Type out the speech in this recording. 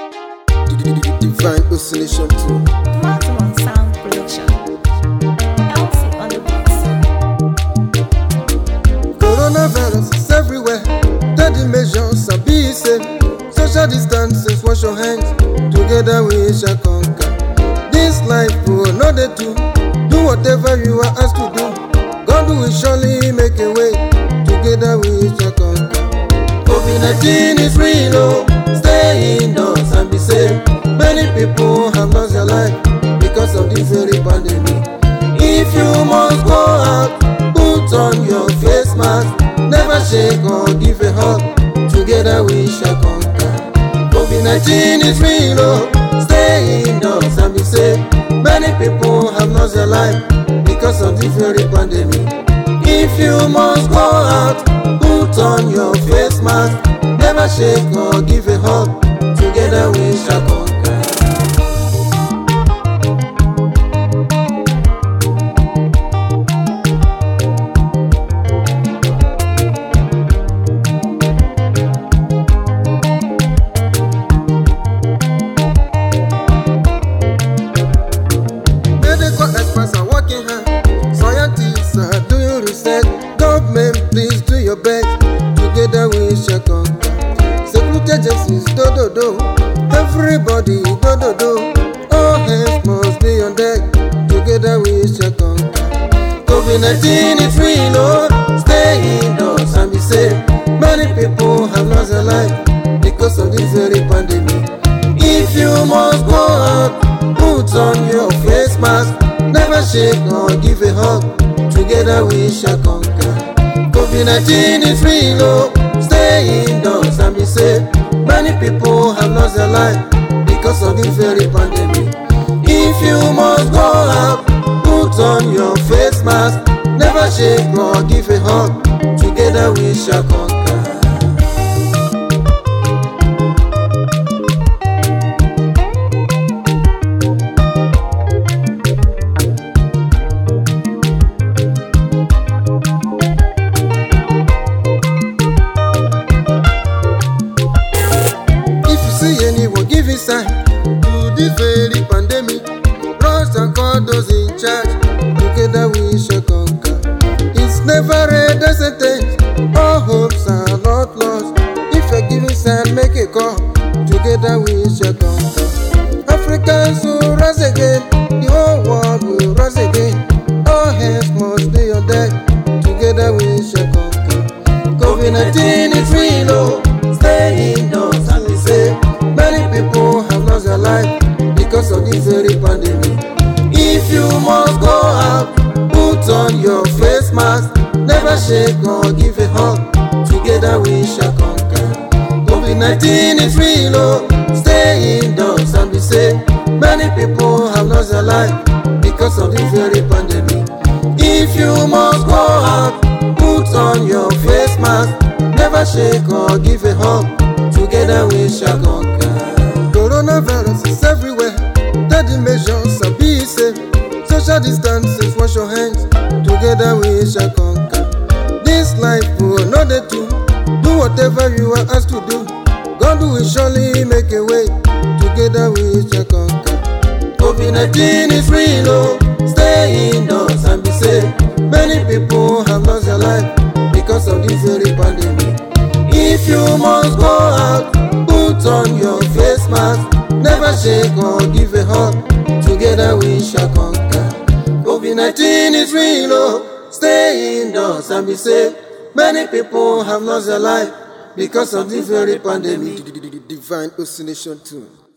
Divine Oscillation too. Maximum Sound Production. Elsie on the beats. Coronavirus is everywhere. Steady measures are being safe. Social distances, wash your hands. Together we shall conquer. This life will not the two. Do whatever you are asked to do. God will surely make a way. Together we shall conquer. COVID-19 is real, oh. Stay indoors and be safe. Many people have lost their life because of this very pandemic. If you must go out, put on your face mask. Never shake or give a hug. Together we shall conquer. COVID-19 is real, oh. Stay indoors and be safe. Many people have lost their life because of this very pandemic. If you must go out, put on your face mask. Never shake or give a hug. Together we shall conquer. Medical experts are working hard. Scientists are doing research. Government, please do your best. Together we shall conquer. Security agencies, do. Everybody, do. All hands must be on deck. Together we shall conquer. COVID-19 is real, oh. Stay indoors and be safe. Many people have lost their life because of this very pandemic. If you must go out, put on your face mask. Never shake or give a hug. Together we shall conquer. COVID-19 is real, oh. Stay indoors and be safe. Many people have lost their life because of this very pandemic. If you must go out, put on your face mask. Never shake or give a hug. Together we shall conquer. Give a sign to this very pandemic. Rush and call those in charge. Together we shall conquer. It's never a death sentence. All hopes are not lost. If you're giving sign, make a call. Together we shall conquer. Africans will rise again. The whole world will rise again. All hands must be on deck. Together we shall conquer. COVID-19 is real, oh. Stay indoors and be safe. Many people have lost their life because of this very pandemic. If you must go out, put on your face mask. Never shake or give a hug. Together we shall conquer. COVID-19 is real, oh. Stay indoors and be safe. Many people have lost their life because of this very pandemic. If you must go out, put on your face mask. Never shake or give a hug. Together we shall conquer. Coronavirus is everywhere. Steady measures are being safe. Social distances, wash your hands. Together we shall conquer. This life will not the two. Do whatever you are asked to do. God will surely make a way. Together we shall conquer. COVID-19 is real, oh. Stay indoors and be safe. Many people have lost their life because of this very pandemic. If you must go out, put on your face mask. Never shake or give a hug. Together we shall conquer. COVID-19 is real, oh. Stay indoors and be safe. Many people have lost their life because of this very pandemic. Divine Oscillation too.